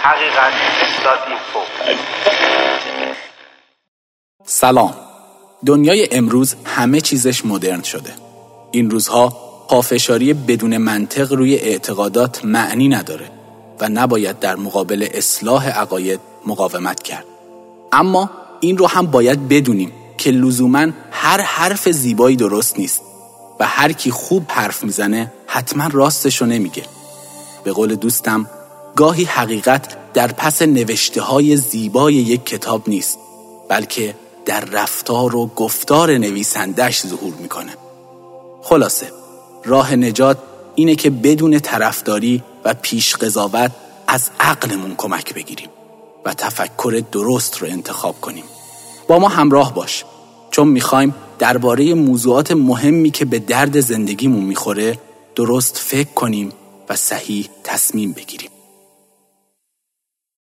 haqiqat.info. سلام. دنیای امروز همه چیزش مدرن شده. این روزها پافشاری بدون منطق روی اعتقادات معنی نداره و نباید در مقابل اصلاح عقاید مقاومت کرد. اما این رو هم باید بدونیم که لزوماً هر حرف زیبایی درست نیست و هر کی خوب حرف میزنه حتما راستشو نمیگه. به قول دوستم، گاهی حقیقت در پس نوشته‌های زیبای یک کتاب نیست، بلکه در رفتار و گفتار نویسندش ظهور میکنه. خلاصه، راه نجات اینه که بدون طرفداری و پیش قضاوت از عقلمون کمک بگیریم و تفکر درست رو انتخاب کنیم. با ما همراه باش، چون میخوایم درباره موضوعات مهمی که به درد زندگیمون میخوره درست فکر کنیم و صحیح تصمیم بگیریم.